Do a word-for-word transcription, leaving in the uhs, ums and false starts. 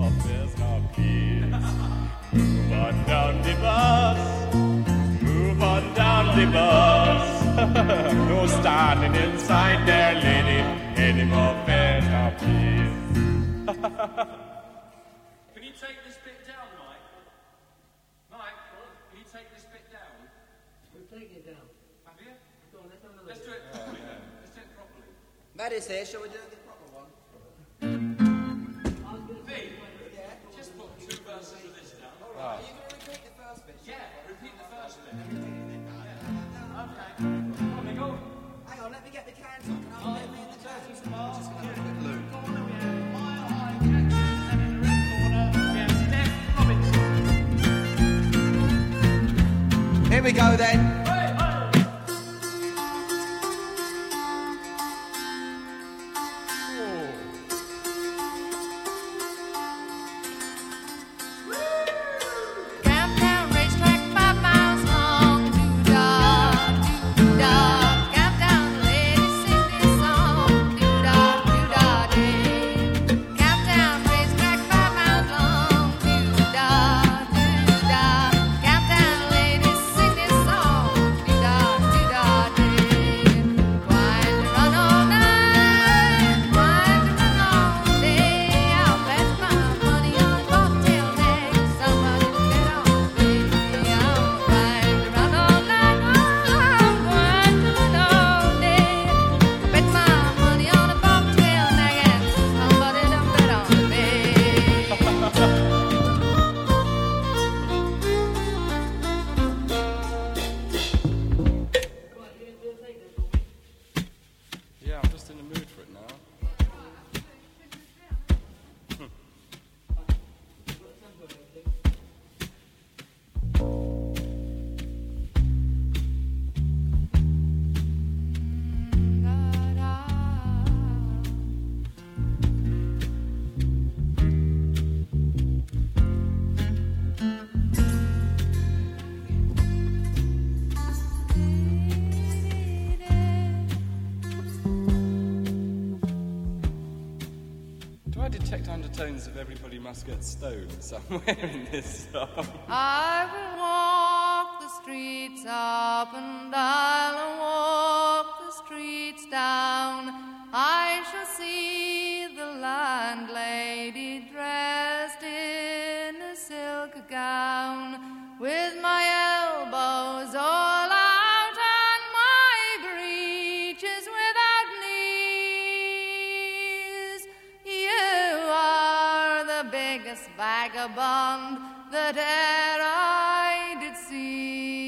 affairs now, please. Move on down the bus. Move on down the bus. No standing inside there, lady. Any more fares now, please. Can you take this bit down, Mike? Mike, can you take this bit down? We're taking it down. Have you? Go on, let's have another Let's do it properly then. Let's do it properly. Maddie's here, shall we do the proper one? Me? Yeah. Just put two verses of this down. All right. Are you going to repeat the first bit? Yeah, repeat the first bit. Yeah. Okay. Come on, then, go. Hang on, let me get the cans on. Can I get me in the cans? Just going to have a quick look. Here we go then. Yeah, I'm just in the mood for it now. Do I detect undertones of Everybody Must Get Stoned somewhere in this song? I will walk the streets up and I'll walk the streets down. I shall see the landlady dressed in a silk gown, with my elbows all out and my breeches without knees. You are the biggest vagabond that e'er I did see.